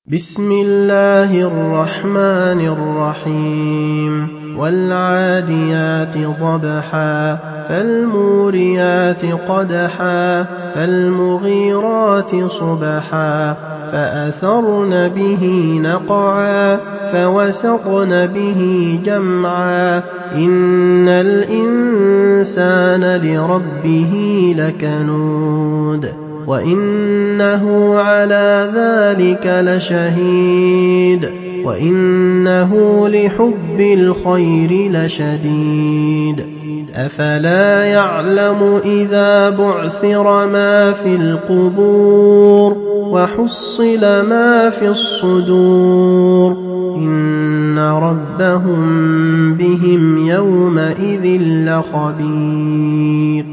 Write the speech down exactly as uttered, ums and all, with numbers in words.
بسم الله الرحمن الرحيم والعاديات ضبحا فالموريات قدحا فالمغيرات صبحا فأثرن به نقعا فوسطن به جمعا إن الإنسان لربه لكنود وإنه على ذلك لشهيد وإنه لحب الخير لشديد أفلا يعلم إذا بعثر ما في القبور وحصل ما في الصدور إن ربهم بهم يومئذ لخبير